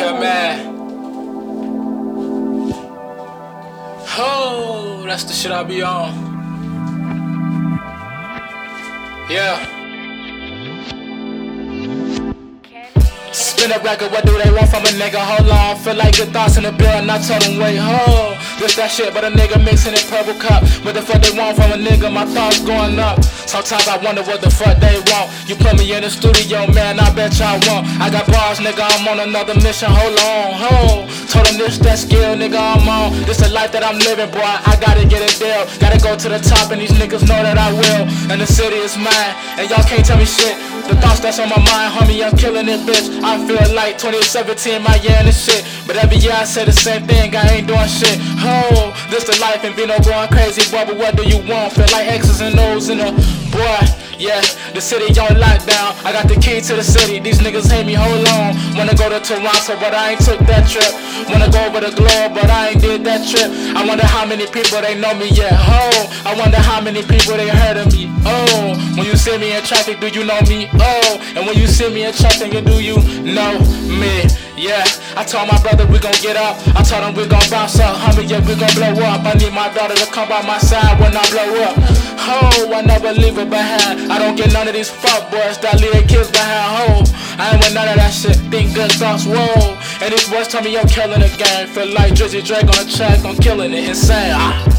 Yeah, man. Oh, that's the shit I be on. Yeah. Spin a record, what do they want from a nigga? Hold on, feel like good thoughts in the bill, and I told them, wait, hold. This that shit, but a nigga mixing it purple cup. What the fuck they want from a nigga? My thoughts going up. Sometimes I wonder what the fuck they want. You put me in the studio, man, I bet y'all won't. I got bars, nigga, I'm on another mission, hold on, hold. Told them this, that skill, nigga, I'm on. This the life that I'm living, boy, I gotta get it deal. Gotta go to the top, and these niggas know that I will. And the city is mine, and y'all can't tell me shit. The thoughts that's on my mind, homie, I'm killing it, bitch. I feel like 2017, my year and this shit. But every year I say the same thing, I ain't doing shit. Oh, this the life and Vino going crazy, boy, but what do you want? Feel like X's and O's in a boy. Yeah, the city on lockdown. I got the key to the city. These niggas hate me, hold on. Wanna go to Toronto, but I ain't took that trip. Wanna go over the globe, but I ain't did that trip. I wonder how many people they know me yet. Oh, I wonder how many people they heard of me. Oh, when you see me in traffic, do you know me? Oh, and when you see me in traffic, do you know me? Yeah, I told my brother we gon' get up. I told him we gon' bounce up. Homie, yeah, we gon' blow up. I need my daughter to come by my side when I blow up. Oh, I never leave her behind. I don't get none of these fuck boys that leave their kids behind. Oh, I ain't with none of that shit. Think good thoughts, whoa. And these boys tell me I'm killing the game. Feel like Drizzy Drake on the track, I'm killing it, insane.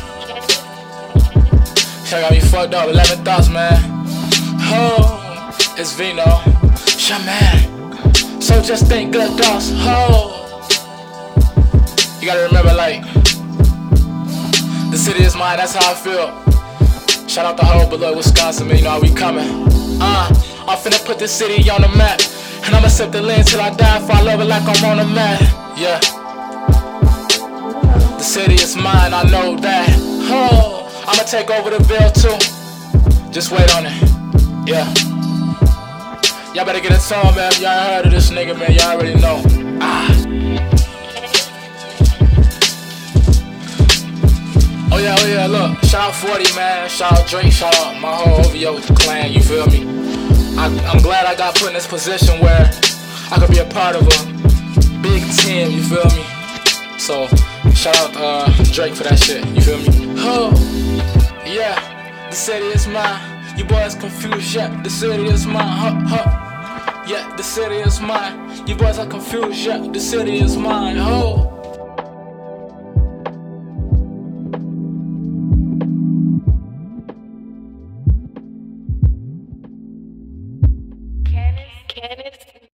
Shit got me fucked up, 11 thoughts, man. Oh, it's Vino. Yeah, man. So just think good thoughts, oh. You gotta remember, like, the city is mine, that's how I feel. Shout out to Hoboken, Wisconsin, man, you know how we coming. I'm finna put this city on the map. And I'ma sip the lean till I die, fall over like I'm on the mat. Yeah. The city is mine, I know that. Oh, I'ma take over the bill too. Just wait on it. Yeah. Y'all better get a song, man. Y'all ain't heard of this nigga, man. Y'all already know. Oh yeah, look. Shout out 40, man. Shout out Drake. Shout out my whole OVO clan, you feel me? I'm glad I got put in this position where I could be a part of a big team, you feel me? So, shout out Drake for that shit, you feel me? Oh, yeah. The city is mine. You boys confused, yeah, the city is mine, yeah, the city is mine. You boys are confused, yeah, the city is mine, Can it?